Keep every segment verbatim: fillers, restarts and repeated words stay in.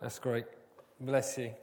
That's great. Bless you.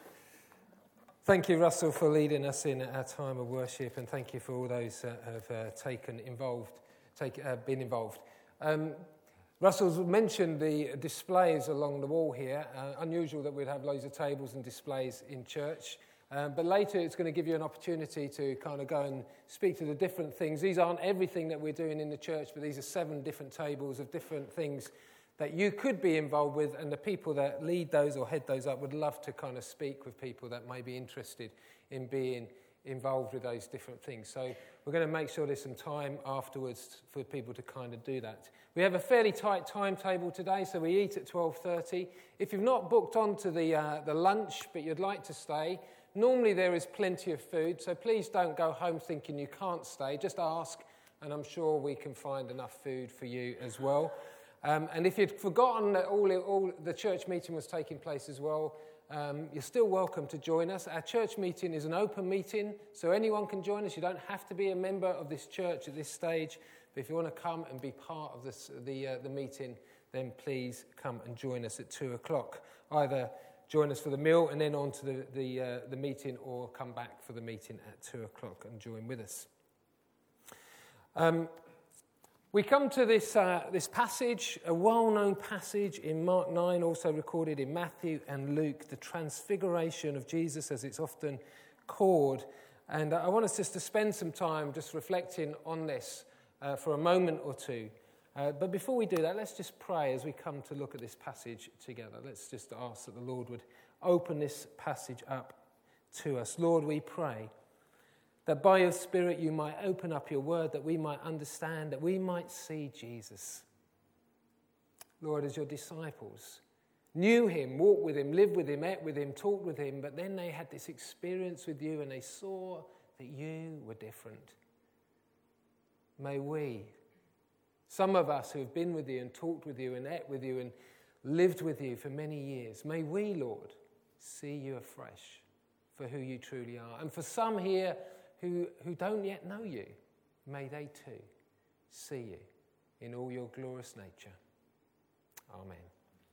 Thank you, Russell, for leading us in our time of worship, and thank you for all those that have uh, taken involved, take, uh, been involved. Um, Russell's mentioned the displays along the wall here. Uh, unusual that we'd have loads of tables and displays in church, uh, but later it's going to give you an opportunity to kind of go and speak to the different things. These aren't everything that we're doing in the church, but these are seven different tables of different things that you could be involved with, and the people that lead those or head those up would love to kind of speak with people that may be interested in being involved with those different things. So we're going to make sure there's some time afterwards for people to kind of do that. We have a fairly tight timetable today, so we eat at twelve thirty. If you've not booked onto the uh, the lunch, but you'd like to stay, normally there is plenty of food, so please don't go home thinking you can't stay. Just ask, and I'm sure we can find enough food for you as well. Um, and if you'd forgotten that all, all the church meeting was taking place as well, um, you're still welcome to join us. Our church meeting is an open meeting, so anyone can join us. You don't have to be a member of this church at this stage, but if you want to come and be part of this, the uh, the meeting, then please come and join us at two o'clock. Either join us for the meal and then on to the, the, uh, the meeting, or come back for the meeting at two o'clock and join with us. Um, We come to this uh, this passage, a well-known passage in Mark nine, also recorded in Matthew and Luke, the Transfiguration of Jesus, as it's often called. And I want us just to spend some time just reflecting on this uh, for a moment or two. Uh, but before we do that, let's just pray as we come to look at this passage together. Let's just ask that the Lord would open this passage up to us. Lord, we pray that by your Spirit you might open up your word, that we might understand, that we might see Jesus. Lord, as your disciples knew him, walked with him, lived with him, ate with him, talked with him, but then they had this experience with you and they saw that you were different. May we, some of us who have been with you and talked with you and ate with you and lived with you for many years, may we, Lord, see you afresh for who you truly are. And for some here Who, who don't yet know you, may they too see you in all your glorious nature. Amen.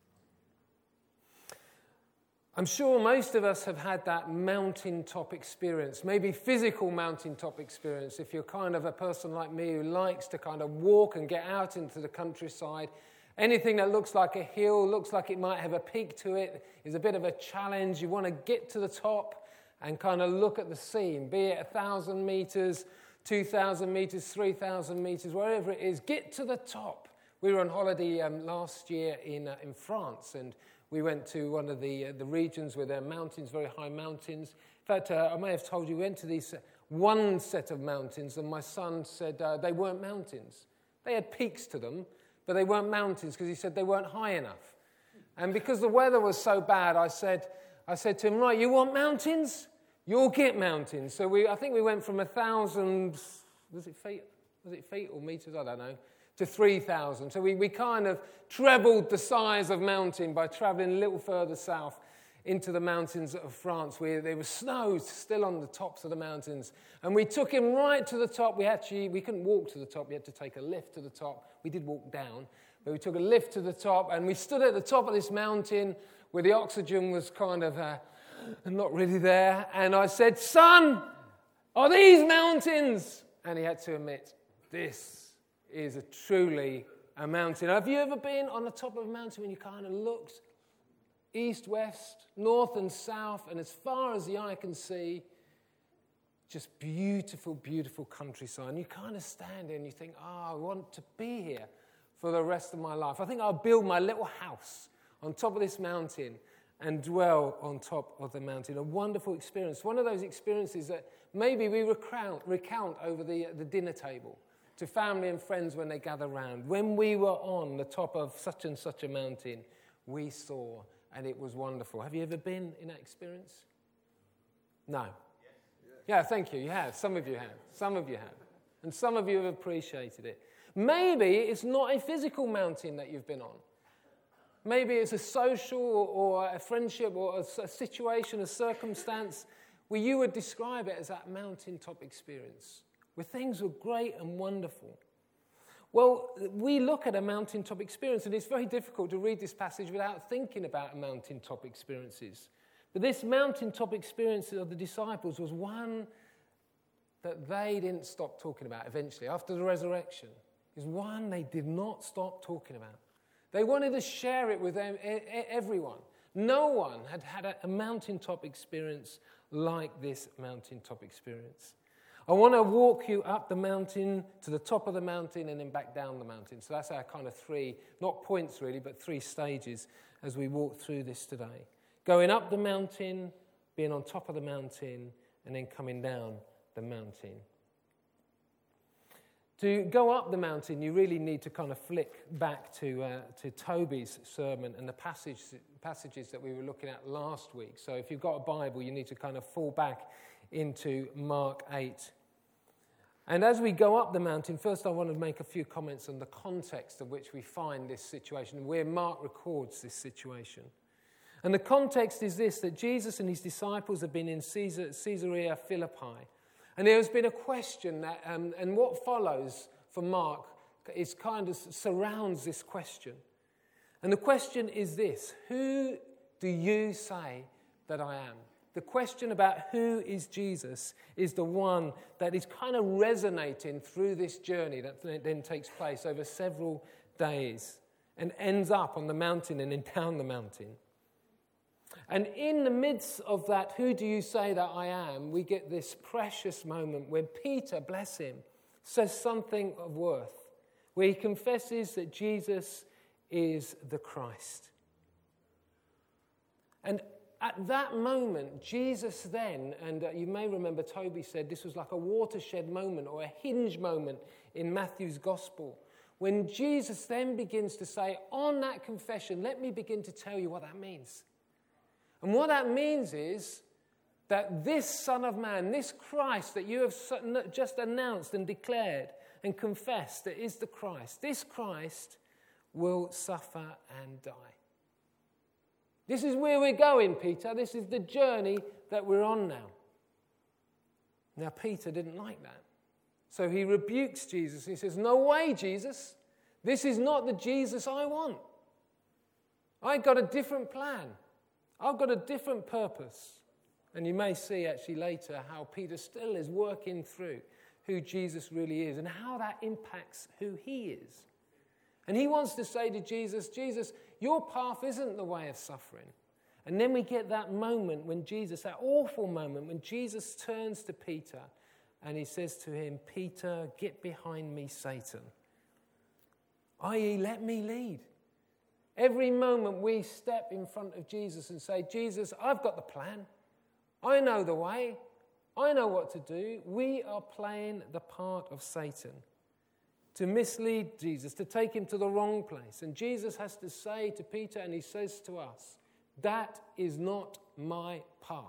I'm sure most of us have had that mountaintop experience, maybe physical mountaintop experience. If you're kind of a person like me who likes to kind of walk and get out into the countryside, anything that looks like a hill, looks like it might have a peak to it, is a bit of a challenge. You want to get to the top and kind of look at the scene, be it one thousand metres, two thousand metres, three thousand metres, wherever it is, get to the top. We were on holiday um, last year in uh, in France, and we went to one of the uh, the regions where there are mountains, very high mountains. In fact, uh, I may have told you, we went to these uh, one set of mountains, and my son said uh, they weren't mountains. They had peaks to them, but they weren't mountains, because he said they weren't high enough. And because the weather was so bad, I said, I said to him, right, you want mountains? You'll get mountains. So we, I think we went from a thousand, was it feet? Was it feet or meters? I don't know. To three thousand. So we, we kind of trebled the size of mountain by traveling a little further south into the mountains of France, where there was snow still on the tops of the mountains. And we took him right to the top. We actually, we couldn't walk to the top. We had to take a lift to the top. We did walk down, but we took a lift to the top, and we stood at the top of this mountain where the oxygen was kind of Uh, and not really there. And I said, son, are these mountains? And he had to admit, this is a truly a mountain. Have you ever been on the top of a mountain when you kind of looked east, west, north and south, and as far as the eye can see, just beautiful, beautiful countryside. And you kind of stand there and you think, oh, I want to be here for the rest of my life. I think I'll build my little house on top of this mountain and dwell on top of the mountain. A wonderful experience. One of those experiences that maybe we recount, recount over the, the dinner table to family and friends when they gather round. When we were on the top of such and such a mountain, we saw, and it was wonderful. Have you ever been in that experience? No. Yes. Yeah, thank you. You have. Some of you have. Some of you have. And some of you have appreciated it. Maybe it's not a physical mountain that you've been on. Maybe it's a social or a friendship or a situation, a circumstance where you would describe it as that mountaintop experience, where things were great and wonderful. Well, we look at a mountaintop experience, and it's very difficult to read this passage without thinking about mountaintop experiences. But this mountaintop experience of the disciples was one that they didn't stop talking about eventually, after the resurrection. Is one they did not stop talking about. They wanted to share it with everyone. No one had had a mountaintop experience like this mountaintop experience. I want to walk you up the mountain, to the top of the mountain, and then back down the mountain. So that's our kind of three, not points really, but three stages as we walk through this today. Going up the mountain, being on top of the mountain, and then coming down the mountain. To go up the mountain, you really need to kind of flick back to uh, to Toby's sermon and the passage, passages that we were looking at last week. So if you've got a Bible, you need to kind of fall back into Mark eight. And as we go up the mountain, first I want to make a few comments on the context of which we find this situation, where Mark records this situation. And the context is this, that Jesus and his disciples have been in Caesar, Caesarea Philippi. And there has been a question, that, um, and what follows for Mark is kind of surrounds this question. And the question is this: who do you say that I am? The question about who is Jesus is the one that is kind of resonating through this journey that then takes place over several days and ends up on the mountain and then down the mountain. And in the midst of that, who do you say that I am, we get this precious moment when Peter, bless him, says something of worth, where he confesses that Jesus is the Christ. And at that moment, Jesus then, and uh, you may remember Toby said this was like a watershed moment or a hinge moment in Matthew's gospel, when Jesus then begins to say, on that confession, let me begin to tell you what that means. And what that means is that this Son of Man, this Christ that you have just announced and declared and confessed that is the Christ, this Christ will suffer and die. This is where we're going, Peter. This is the journey that we're on now. Now, Peter didn't like that. So he rebukes Jesus. He says, no way, Jesus. This is not the Jesus I want. I've got a different plan. I've got a different purpose. And you may see actually later how Peter still is working through who Jesus really is and how that impacts who he is. And he wants to say to Jesus, Jesus, your path isn't the way of suffering. And then we get that moment when Jesus, that awful moment when Jesus turns to Peter and he says to him, Peter, get behind me, Satan. that is, let me lead. Every moment we step in front of Jesus and say, Jesus, I've got the plan. I know the way. I know what to do. We are playing the part of Satan to mislead Jesus, to take him to the wrong place. And Jesus has to say to Peter, and he says to us, that is not my path.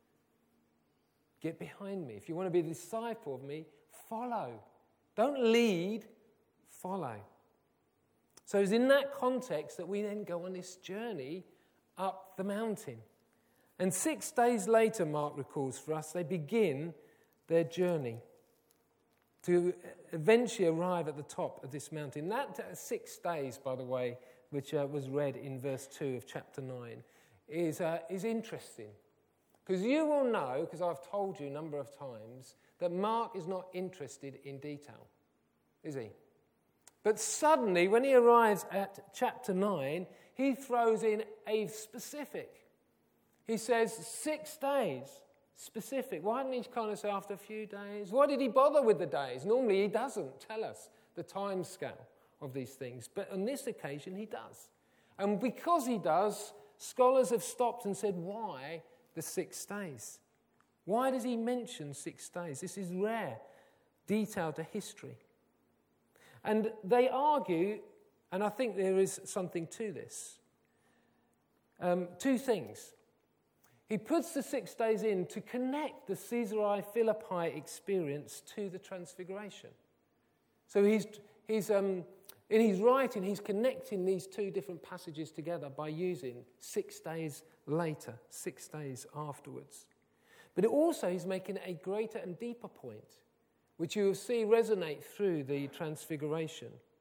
Get behind me. If you want to be a disciple of me, follow. Don't lead, follow. So it's in that context that we then go on this journey up the mountain. And six days later, Mark recalls for us, they begin their journey to eventually arrive at the top of this mountain. That uh, six days, by the way, which uh, was read in verse two of chapter nine, is, uh, is interesting. Because you will know, because I've told you a number of times, that Mark is not interested in detail, is he? But suddenly, when he arrives at chapter nine, he throws in a specific. He says six days, specific. Why didn't he kind of say after a few days? Why did he bother with the days? Normally he doesn't tell us the time scale of these things. But on this occasion he does. And because he does, scholars have stopped and said, why the six days? Why does he mention six days? This is rare detail to history. And they argue, and I think there is something to this, um, two things. He puts the six days in to connect the Caesarea Philippi experience to the Transfiguration. So he's, he's um, in his writing, he's connecting these two different passages together by using six days later, six days afterwards. But it also he's making a greater and deeper point, which you will see resonate through the Transfiguration.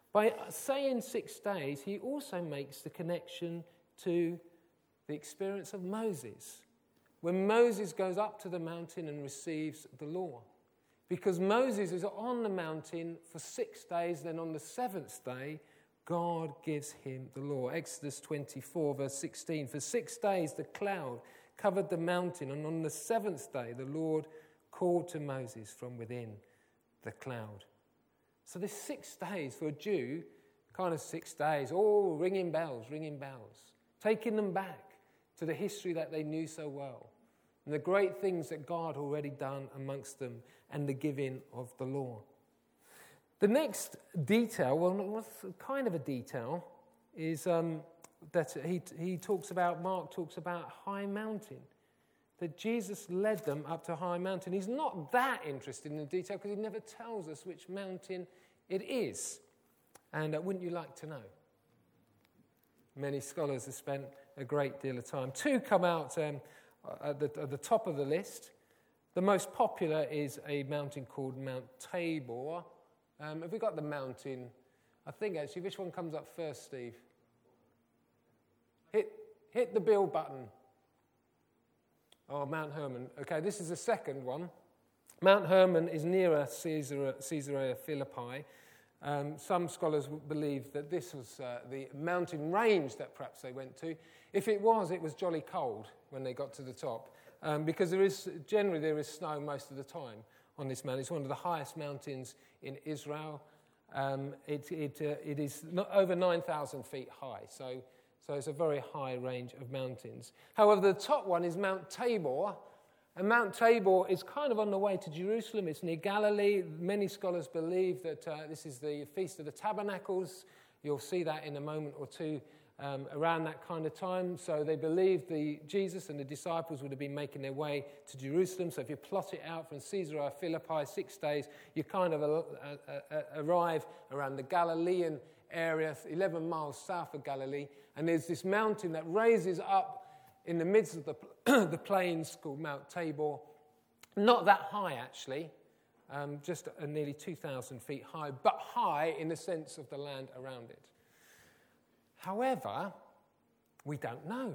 By saying six days, he also makes the connection to the experience of Moses, when Moses goes up to the mountain and receives the law. Because Moses is on the mountain for six days, then on the seventh day, God gives him the law. Exodus twenty-four, verse sixteen, for six days the cloud covered the mountain, and on the seventh day the Lord called to Moses from within the cloud. So this six days for a Jew, kind of six days, all ringing bells, ringing bells, taking them back to the history that they knew so well, and the great things that God had already done amongst them, and the giving of the law. The next detail, well, kind of a detail, is um, that he, he talks about, Mark talks about high mountain, that Jesus led them up to a high mountain. He's not that interested in the detail because he never tells us which mountain it is. And uh, wouldn't you like to know? Many scholars have spent a great deal of time. Two come out um, at, the, at the top of the list. The most popular is a mountain called Mount Tabor. Um, have we got the mountain? I think actually, which one comes up first, Steve? Hit, hit the bill button. Oh, Mount Hermon. Okay, this is the second one. Mount Hermon is nearer Caesarea, Caesarea Philippi. Um, some scholars believe that this was uh, the mountain range that perhaps they went to. If it was, it was jolly cold when they got to the top, um, because there is generally there is snow most of the time on this mountain. It's one of the highest mountains in Israel. Um, it, it, uh, it is not over nine thousand feet high, so, so it's a very high range of mountains. However, the top one is Mount Tabor, and Mount Tabor is kind of on the way to Jerusalem. It's near Galilee. Many scholars believe that uh, this is the Feast of the Tabernacles. You'll see that in a moment or two um, around that kind of time. So they believe the Jesus and the disciples would have been making their way to Jerusalem. So if you plot it out from Caesarea Philippi, six days, you kind of uh, uh, arrive around the Galilean area, eleven miles south of Galilee. And there's this mountain that raises up in the midst of the, the plains called Mount Tabor. Not that high, actually, um, just uh, nearly two thousand feet high, but high in the sense of the land around it. However, we don't know.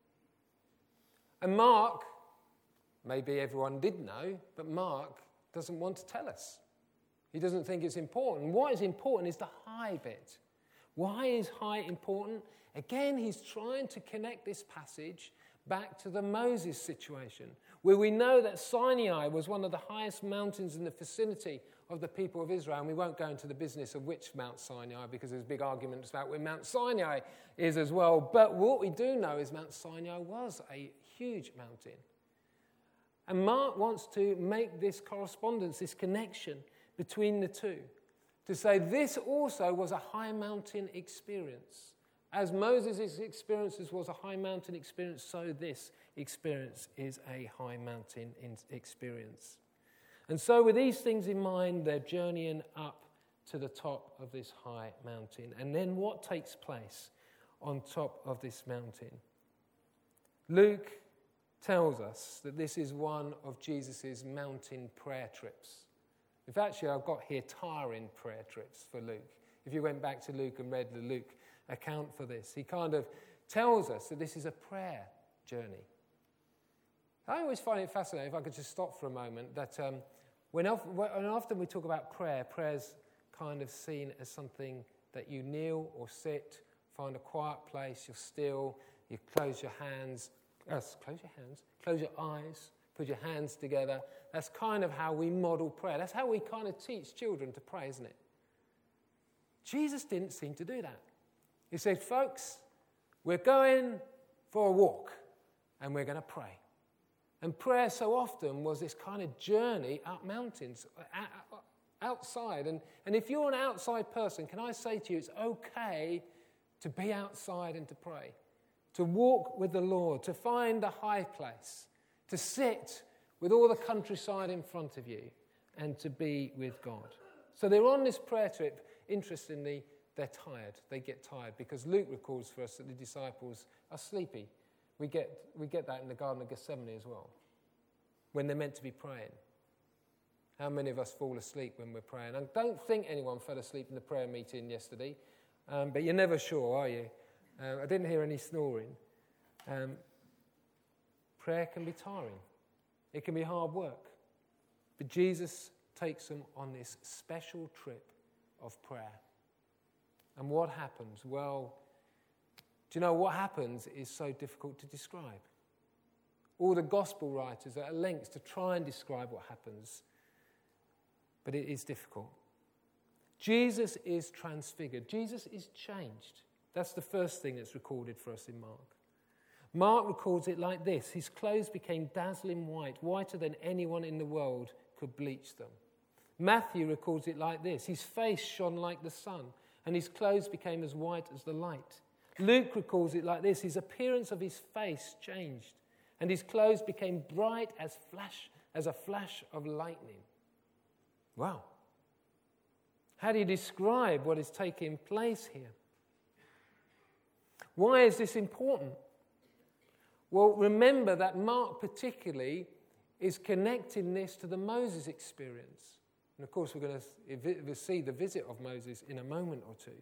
And Mark, maybe everyone did know, but Mark doesn't want to tell us. He doesn't think it's important. What is important is the high bit. Why is high important? Again, he's trying to connect this passage back to the Moses situation, where we know that Sinai was one of the highest mountains in the vicinity of the people of Israel. And we won't go into the business of which Mount Sinai, because there's big arguments about where Mount Sinai is as well. But what we do know is Mount Sinai was a huge mountain. And Mark wants to make this correspondence, this connection between the two, to say this also was a high mountain experience. As Moses' experiences was a high mountain experience, so this experience is a high mountain experience. And so with these things in mind, they're journeying up to the top of this high mountain. And then what takes place on top of this mountain? Luke tells us that this is one of Jesus' mountain prayer trips. In fact, actually, I've got here tiring prayer trips for Luke. If you went back to Luke and read the Luke account for this, he kind of tells us that this is a prayer journey. I always find it fascinating, if I could just stop for a moment, that um, when, often, when often we talk about prayer, prayer's kind of seen as something that you kneel or sit, find a quiet place, you're still, you close your hands, uh, close your hands, close your eyes, put your hands together. That's kind of how we model prayer. That's how we kind of teach children to pray, isn't it? Jesus didn't seem to do that. He said, folks, we're going for a walk and we're going to pray. And prayer so often was this kind of journey up mountains, outside. And, and if you're an outside person, can I say to you, it's okay to be outside and to pray, to walk with the Lord, to find a high place, to sit with all the countryside in front of you and to be with God. So they're on this prayer trip. Interestingly, they're tired. They get tired because Luke records for us that the disciples are sleepy. We get, we get that in the Garden of Gethsemane as well, when they're meant to be praying. How many of us fall asleep when we're praying? I don't think anyone fell asleep in the prayer meeting yesterday, um, but you're never sure, are you? Uh, I didn't hear any snoring. Um, prayer can be tiring. It can be hard work. But Jesus takes them on this special trip of prayer. And what happens? Well, do you know what happens is so difficult to describe? All the gospel writers are at lengths to try and describe what happens, but it is difficult. Jesus is transfigured. Jesus is changed. That's the first thing that's recorded for us in Mark. Mark records it like this. His clothes became dazzling white, whiter than anyone in the world could bleach them. Matthew records it like this. His face shone like the sun, and his clothes became as white as the light. Luke records it like this. His appearance of his face changed, and his clothes became bright as flash, as a flash of lightning. Wow. How do you describe what is taking place here? Why is this important? Well, remember that Mark particularly is connecting this to the Moses experience. And of course, we're going to see the visit of Moses in a moment or two.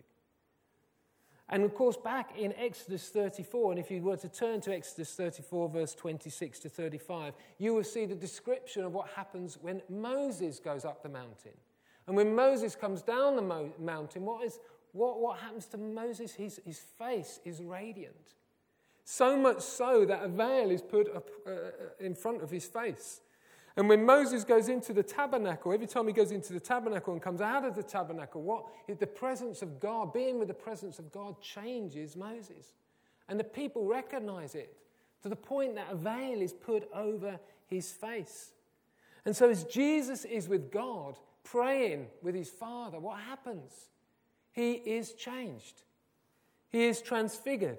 And of course, back in Exodus thirty-four, and if you were to turn to Exodus thirty-four, verse twenty-six to thirty-five, you will see the description of what happens when Moses goes up the mountain. And when Moses comes down the mo- mountain, what is what, what happens to Moses? His, his face is radiant. So much so that a veil is put up uh, in front of his face. And when Moses goes into the tabernacle, every time he goes into the tabernacle and comes out of the tabernacle, what the presence of God, being with the presence of God, changes Moses. And the people recognize it to the point that a veil is put over his face. And so as Jesus is with God, praying with his Father, what happens? He is changed. He is transfigured.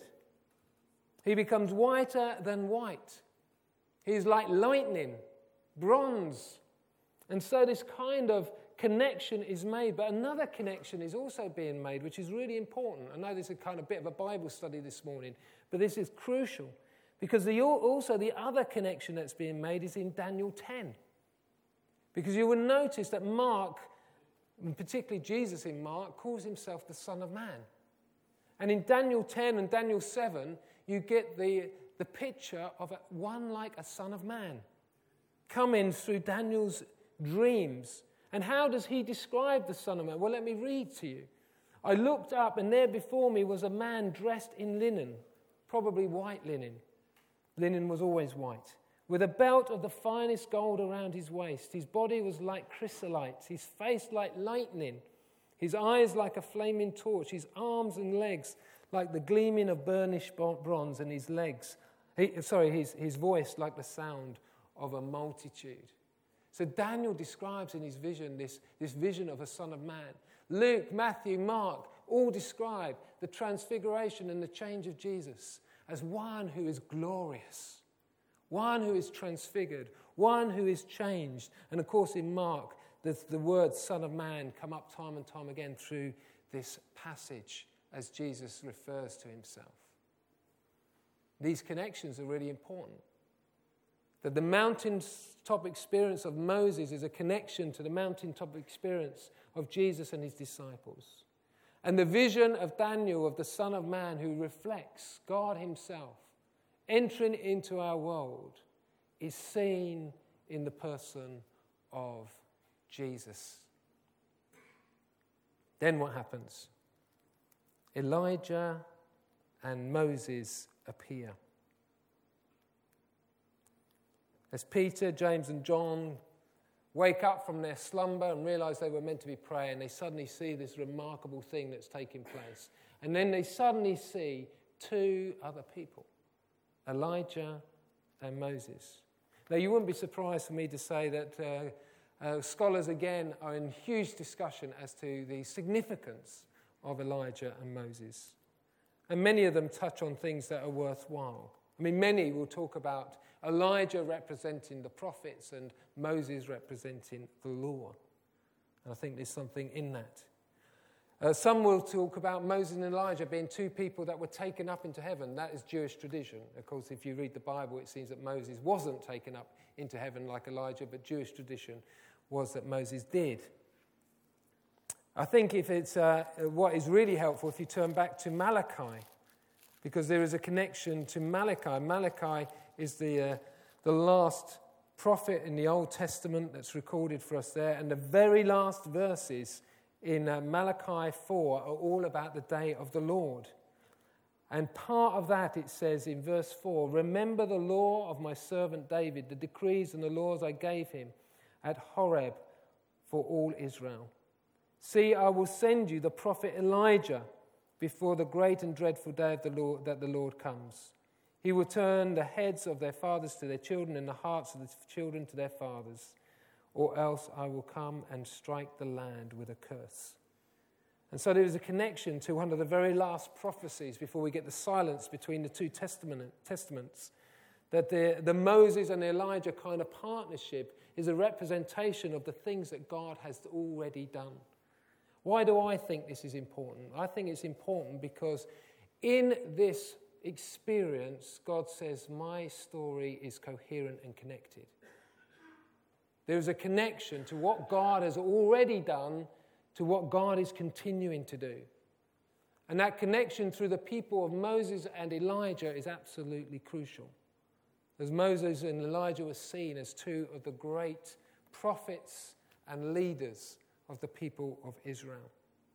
He becomes whiter than white. He is like lightning, bronze. And so this kind of connection is made. But another connection is also being made, which is really important. I know this is a kind of bit of a Bible study this morning, but this is crucial. Because the, also the other connection that's being made is in Daniel ten. Because you will notice that Mark, and particularly Jesus in Mark, calls himself the Son of Man. And in Daniel ten and Daniel seven, you get the, the picture of a, one like a Son of Man coming through Daniel's dreams. And how does he describe the Son of Man? Well, let me read to you. I looked up, and there before me was a man dressed in linen, probably white linen. Linen was always white. With a belt of the finest gold around his waist. His body was like chrysolite, his face like lightning, his eyes like a flaming torch, his arms and legs like the gleaming of burnished bronze, and his legs, he, sorry, his, his voice like the sound of a multitude. So Daniel describes in his vision this, this vision of a Son of Man. Luke, Matthew, Mark all describe the transfiguration and the change of Jesus as one who is glorious, one who is transfigured, one who is changed. And of course in Mark, the, the words Son of Man come up time and time again through this passage as Jesus refers to himself. These connections are really important. That the mountaintop experience of Moses is a connection to the mountaintop experience of Jesus and his disciples. And the vision of Daniel of the Son of Man who reflects God himself entering into our world is seen in the person of Jesus. Then what happens? Elijah and Moses appear. As Peter, James and John wake up from their slumber and realize they were meant to be praying, they suddenly see this remarkable thing that's taking place. And then they suddenly see two other people, Elijah and Moses. Now, you wouldn't be surprised for me to say that uh, uh, scholars, again, are in huge discussion as to the significance of Elijah and Moses. And many of them touch on things that are worthwhile. I mean, many will talk about Elijah representing the prophets and Moses representing the law. And I think there's something in that. Uh, some will talk about Moses and Elijah being two people that were taken up into heaven. That is Jewish tradition. Of course, if you read the Bible, it seems that Moses wasn't taken up into heaven like Elijah, but Jewish tradition was that Moses did. I think if it's uh, what is really helpful if you turn back to Malachi, because there is a connection to Malachi. Malachi is the uh, the last prophet in the Old Testament that's recorded for us there, and the very last verses in uh, Malachi four are all about the day of the Lord. And part of that, it says in verse four, "Remember the law of my servant David, the decrees and the laws I gave him at Horeb for all Israel. See, I will send you the prophet Elijah before the great and dreadful day of the Lord that the Lord comes. He will turn the heads of their fathers to their children and the hearts of the children to their fathers, or else I will come and strike the land with a curse." And so there is a connection to one of the very last prophecies before we get the silence between the two testament, testaments, that the, the Moses and Elijah kind of partnership is a representation of the things that God has already done. Why do I think this is important? I think it's important because in this experience, God says, my story is coherent and connected. There is a connection to what God has already done to what God is continuing to do. And that connection through the people of Moses and Elijah is absolutely crucial. As Moses and Elijah were seen as two of the great prophets and leaders of the people of Israel.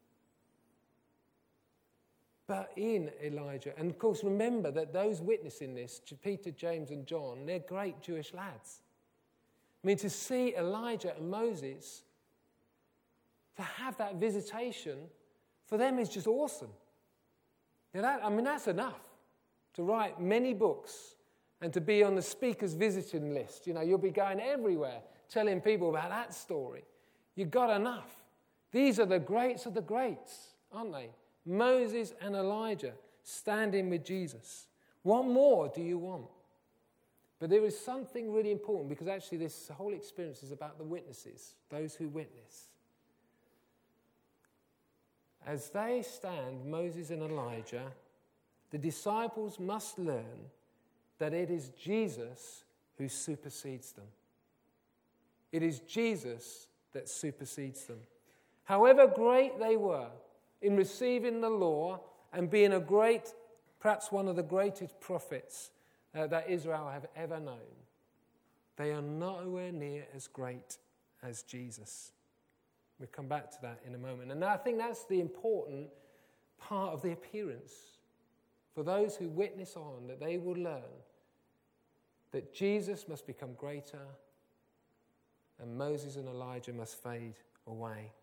But in Elijah, and of course remember that those witnessing this, Peter, James and John, they're great Jewish lads. I mean, to see Elijah and Moses, to have that visitation, for them is just awesome. You know, that, I mean, that's enough to write many books and to be on the speaker's visiting list. You know, you'll be going everywhere telling people about that story. You've got enough. These are the greats of the greats, aren't they? Moses and Elijah standing with Jesus. What more do you want? But there is something really important, because actually this whole experience is about the witnesses, those who witness. As they stand, Moses and Elijah, the disciples must learn that it is Jesus who supersedes them. It is Jesus that supersedes them. However great they were in receiving the law and being a great, perhaps one of the greatest prophets uh, that Israel have ever known, they are nowhere near as great as Jesus. We'll come back to that in a moment. And I think that's the important part of the appearance. For those who witness on, that they will learn that Jesus must become greater and Moses and Elijah must fade away.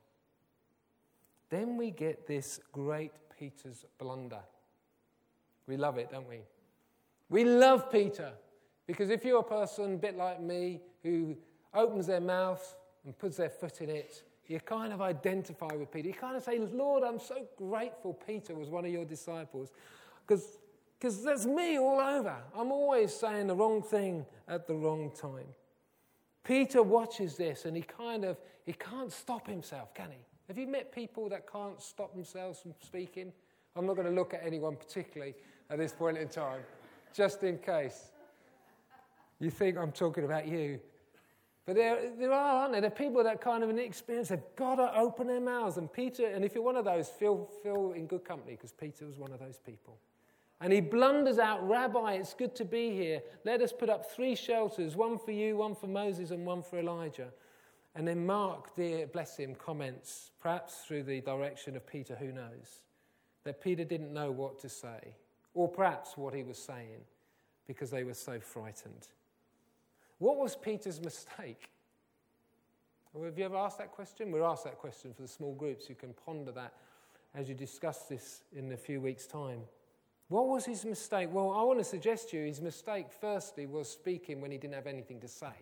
Then we get this great Peter's blunder. We love it, don't we? We love Peter, because if you're a person a bit like me who opens their mouth and puts their foot in it, you kind of identify with Peter. You kind of say, Lord, I'm so grateful Peter was one of your disciples, because because that's me all over. I'm always saying the wrong thing at the wrong time. Peter watches this and he kind of, he can't stop himself, can he? Have you met people that can't stop themselves from speaking? I'm not going to look at anyone particularly at this point in time, just in case you think I'm talking about you. But there, there are, aren't there? There are people that kind of inexperienced, they've got to open their mouths. And Peter, and if you're one of those, feel, feel in good company, because Peter was one of those people. And he blunders out, Rabbi, it's good to be here. Let us put up three shelters, one for you, one for Moses, and one for Elijah. And then Mark, dear, bless him, comments, perhaps through the direction of Peter, who knows, that Peter didn't know what to say, or perhaps what he was saying, because they were so frightened. What was Peter's mistake? Well, have you ever asked that question? We'll ask that question for the small groups. You can ponder that as you discuss this in a few weeks' time. What was his mistake? Well, I want to suggest to you his mistake, firstly, was speaking when he didn't have anything to say.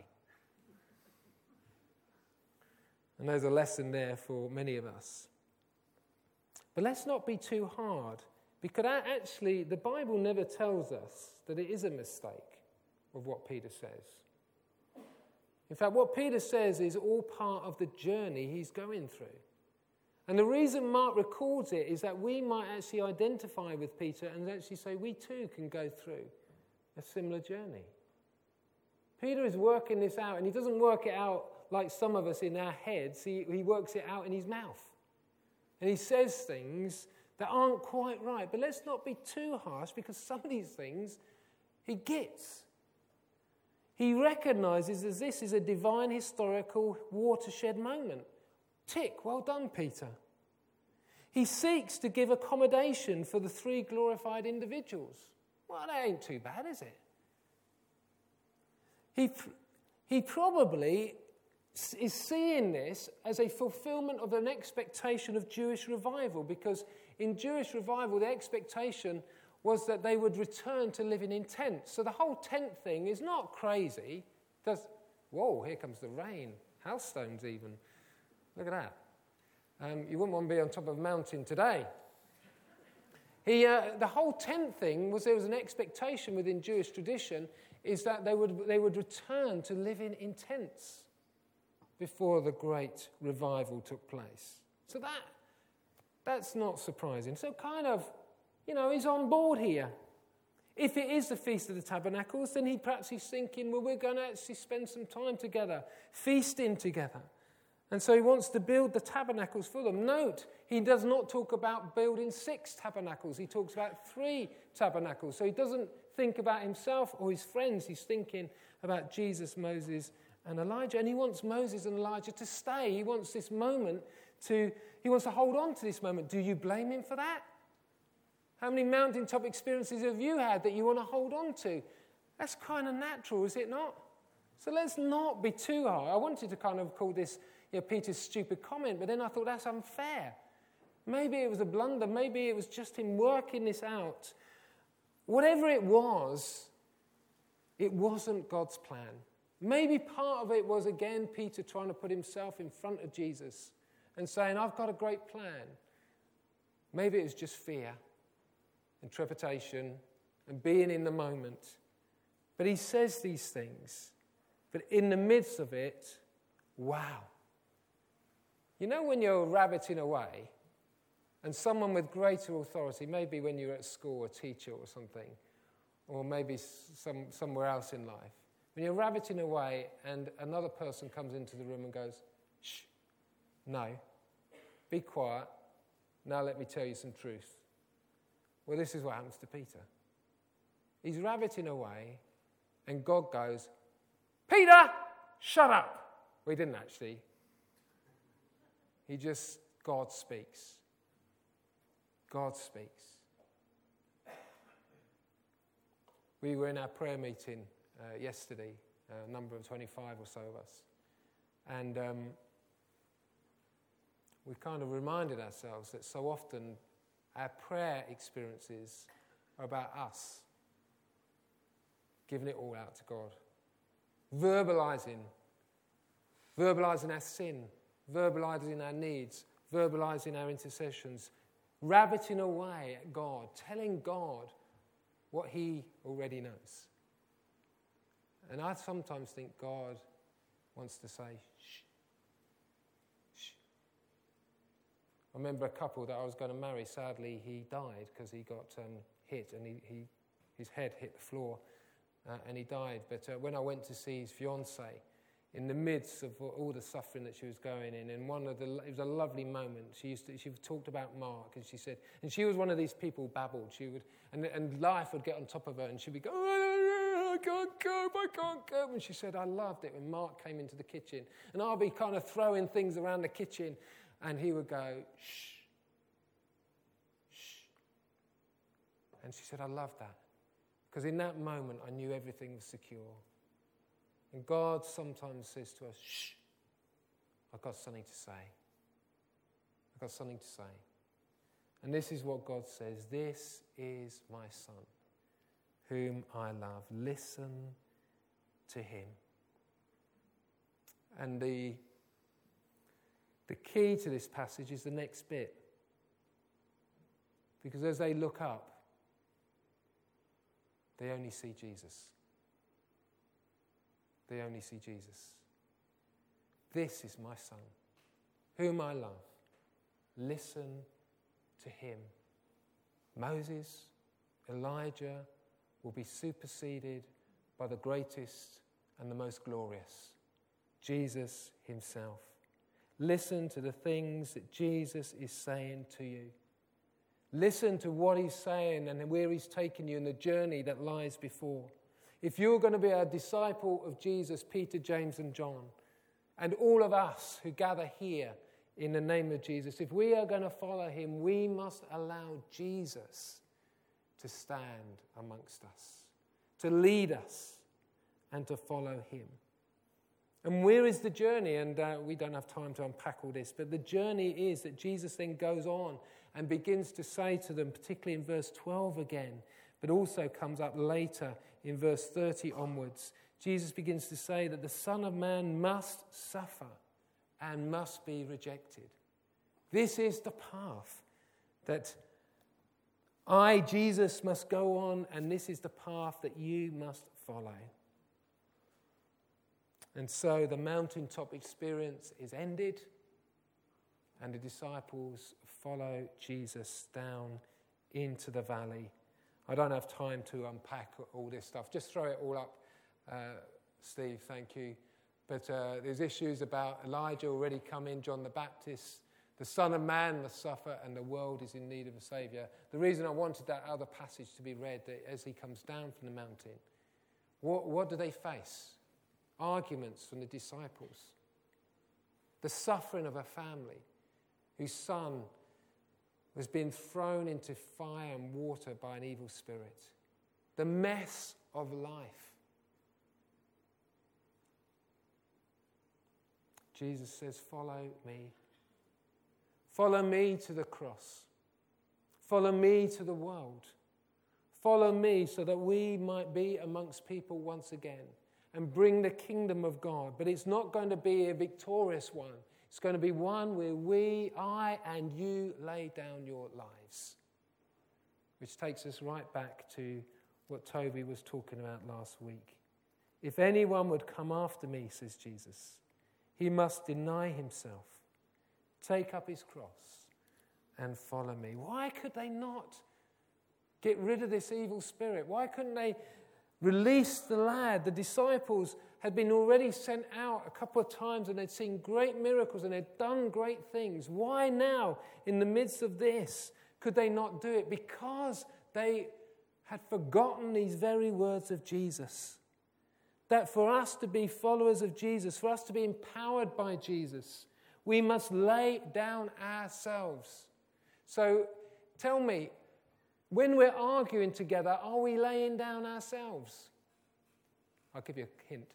And there's a lesson there for many of us. But let's not be too hard, because actually the Bible never tells us that it is a mistake of what Peter says. In fact, what Peter says is all part of the journey he's going through. And the reason Mark records it is that we might actually identify with Peter and actually say we too can go through a similar journey. Peter is working this out, and he doesn't work it out like some of us in our heads, he, he works it out in his mouth. And he says things that aren't quite right. But let's not be too harsh, because some of these things he gets. He recognizes that this is a divine historical watershed moment. Tick, well done, Peter. He seeks to give accommodation for the three glorified individuals. Well, that ain't too bad, is it? He, he probably is seeing this as a fulfillment of an expectation of Jewish revival, because in Jewish revival, the expectation was that they would return to living in tents. So the whole tent thing is not crazy. Does, whoa, here comes the rain. Hailstones even. Look at that. Um, you wouldn't want to be on top of a mountain today. He, uh, the whole tent thing was there was an expectation within Jewish tradition is that they would, they would return to living in tents before the great revival took place. So that that's not surprising. So kind of, you know, he's on board here. If it is the Feast of the Tabernacles, then he perhaps he's thinking, well, we're going to actually spend some time together, feasting together. And so he wants to build the tabernacles for them. Note, he does not talk about building six tabernacles. He talks about three tabernacles. So he doesn't think about himself or his friends. He's thinking about Jesus, Moses, and Elijah. And he wants Moses and Elijah to stay. He wants this moment to, he wants to hold on to this moment. Do you blame him for that? How many mountaintop experiences have you had that you want to hold on to? That's kind of natural, is it not? So let's not be too hard. I wanted to kind of call this, you know, Peter's stupid comment, but then I thought that's unfair. Maybe it was a blunder. Maybe it was just him working this out. Whatever it was, it wasn't God's plan. Maybe part of it was, again, Peter trying to put himself in front of Jesus and saying, I've got a great plan. Maybe it was just fear and trepidation and being in the moment. But he says these things. But in the midst of it, wow. You know when you're rabbiting away and someone with greater authority, maybe when you're at school, a teacher or something, or maybe some, somewhere else in life, when you're rabbiting away and another person comes into the room and goes, shh, no, be quiet, now let me tell you some truth. Well, this is what happens to Peter. He's rabbiting away and God goes, Peter, shut up. Well, he didn't actually. He just, God speaks. God speaks. We were in our prayer meeting uh, yesterday, a number of twenty-five or so of us. And um, we kind of reminded ourselves that so often our prayer experiences are about us, giving it all out to God. Verbalizing, verbalizing our sin, verbalizing our needs, verbalizing our intercessions, rabbiting away at God, telling God what he already knows. And I sometimes think God wants to say, shh, shh. I remember a couple that I was going to marry, sadly he died because he got um, hit and he, he his head hit the floor. Uh, and he died. But uh, when I went to see his fiancée, in the midst of all the suffering that she was going in, and one of the, it was a lovely moment. She used to, she talked about Mark, and she said, and she was one of these people who babbled. She would, and, and life would get on top of her, and she'd be going, oh, I can't cope, I can't cope. And she said, I loved it when Mark came into the kitchen, and I'll be kind of throwing things around the kitchen, and he would go, shh, shh. And she said, I love that. Because in that moment, I knew everything was secure. And God sometimes says to us, shh, I've got something to say. I've got something to say. And this is what God says, this is my son, whom I love. Listen to him. And the, the key to this passage is the next bit. Because as they look up, they only see Jesus. They only see Jesus. This is my son, whom I love. Listen to him. Moses, Elijah will be superseded by the greatest and the most glorious, Jesus himself. Listen to the things that Jesus is saying to you. Listen to what he's saying and where he's taking you in the journey that lies before. If you're going to be a disciple of Jesus, Peter, James, and John, and all of us who gather here in the name of Jesus, if we are going to follow him, we must allow Jesus to stand amongst us, to lead us, and to follow him. And where is the journey? And uh, we don't have time to unpack all this, but the journey is that Jesus then goes on and begins to say to them, particularly in verse twelve again, but also comes up later in verse thirty onwards. Jesus begins to say that the Son of Man must suffer and must be rejected. This is the path that I, Jesus, must go on, and this is the path that you must follow. And so the mountaintop experience is ended, and the disciples follow Jesus down into the valley. I don't have time to unpack all this stuff. Just throw it all up, uh, Steve, thank you. But uh, there's issues about Elijah already coming, John the Baptist. The Son of Man must suffer, and the world is in need of a Saviour. The reason I wanted that other passage to be read, that as he comes down from the mountain, what, what do they face? Arguments from the disciples. The suffering of a family whose son was being thrown into fire and water by an evil spirit. The mess of life. Jesus says, follow me. Follow me to the cross. Follow me to the world. Follow me so that we might be amongst people once again and bring the kingdom of God. But it's not going to be a victorious one. It's going to be one where we, I and you lay down your lives. Which takes us right back to what Toby was talking about last week. If anyone would come after me, says Jesus, he must deny himself, take up his cross, and follow me. Why could they not get rid of this evil spirit? Why couldn't they release the lad? The disciples had been already sent out a couple of times and they'd seen great miracles and they'd done great things. Why now, in the midst of this, could they not do it? Because they had forgotten these very words of Jesus. That for us to be followers of Jesus, for us to be empowered by Jesus, we must lay down ourselves. So tell me, when we're arguing together, are we laying down ourselves? I'll give you a hint.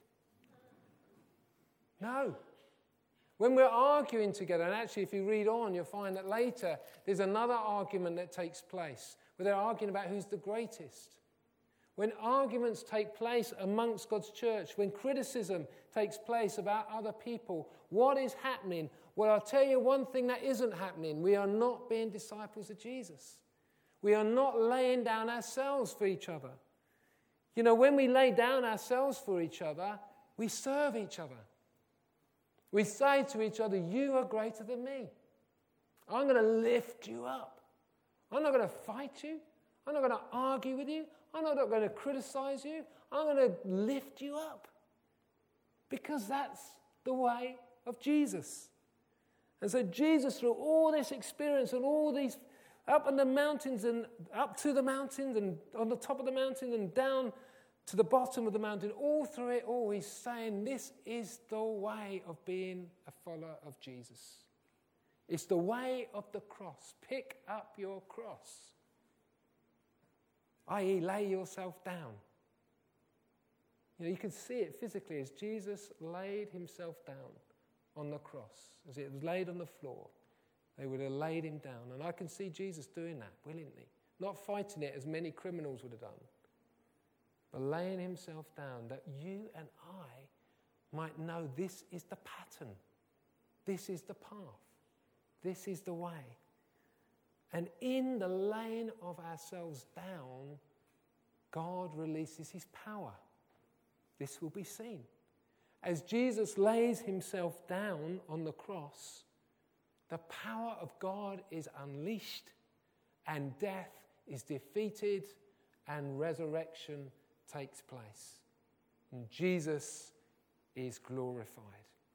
No. When we're arguing together, and actually if you read on, you'll find that later there's another argument that takes place, where they're arguing about who's the greatest. When arguments take place amongst God's church, when criticism takes place about other people, what is happening? Well, I'll tell you one thing that isn't happening. We are not being disciples of Jesus. We are not laying down ourselves for each other. You know, when we lay down ourselves for each other, we serve each other. We say to each other, you are greater than me. I'm going to lift you up. I'm not going to fight you. I'm not going to argue with you. I'm not going to criticize you. I'm going to lift you up. Because that's the way of Jesus. And so Jesus, through all this experience and all these up in the mountains and up to the mountains and on the top of the mountain and down to the bottom of the mountain, all through it all, he's saying this is the way of being a follower of Jesus. It's the way of the cross. Pick up your cross. that is, lay yourself down. You know, you can see it physically as Jesus laid himself down on the cross. As it was laid on the floor, they would have laid him down. And I can see Jesus doing that willingly. Not fighting it as many criminals would have done, but laying himself down that you and I might know this is the pattern. This is the path. This is the way. And in the laying of ourselves down, God releases his power. This will be seen. As Jesus lays himself down on the cross, the power of God is unleashed, and death is defeated, and resurrection takes place. And Jesus is glorified.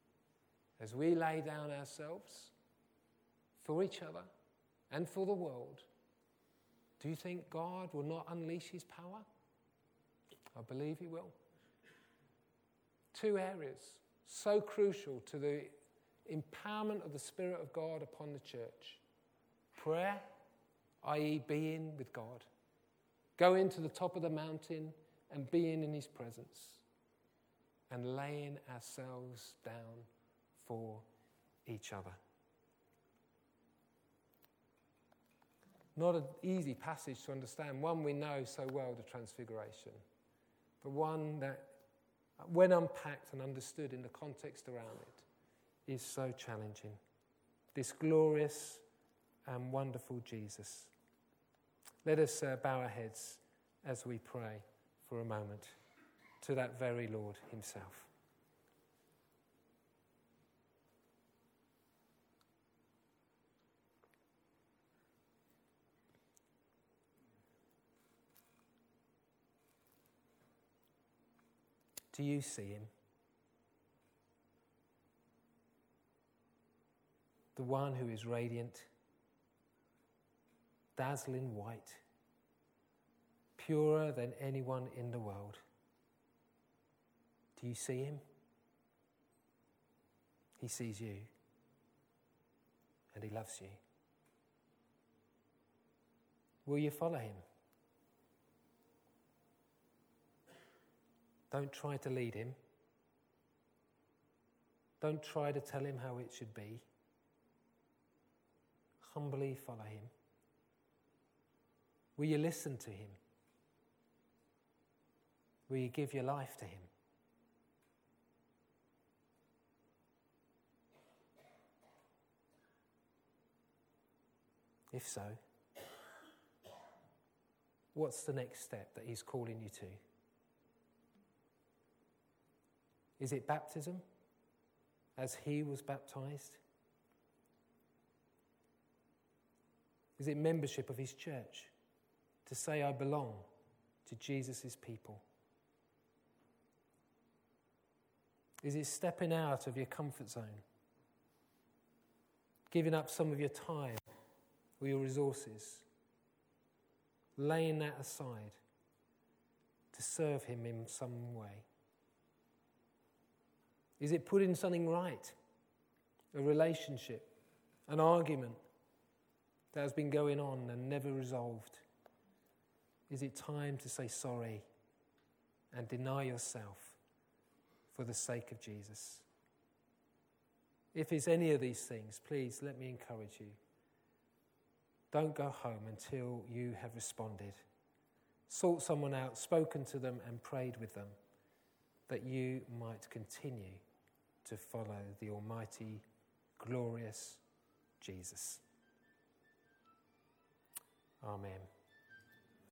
as we lay down ourselves for each other and for the world, do you think God will not unleash his power? I believe he will. Two areas so crucial to the empowerment of the Spirit of God upon the church. Prayer, that is being with God. Going to the top of the mountain and being in his presence. And laying ourselves down for each other. Not an easy passage to understand. One we know so well, the Transfiguration. But one that, when unpacked and understood in the context around it, is so challenging. This glorious and wonderful Jesus. Let us uh, bow our heads as we pray for a moment to that very Lord himself. Do you see him? The one who is radiant, dazzling white, purer than anyone in the world. Do you see him? He sees you, and he loves you. Will you follow him? Don't try to lead him. Don't try to tell him how it should be. Humbly follow him. Will you listen to him? Will you give your life to him? If so, what's the next step that he's calling you to? Is it baptism, as he was baptized? Is it membership of his church, to say I belong to Jesus' people? Is it stepping out of your comfort zone, giving up some of your time or your resources, laying that aside to serve him in some way? Is it putting something right, a relationship, an argument that has been going on and never resolved? Is it time to say sorry and deny yourself for the sake of Jesus? If it's any of these things, please let me encourage you. Don't go home until you have responded. Sought someone out, spoken to them and prayed with them, that you might continue to follow the almighty, glorious Jesus. Amen.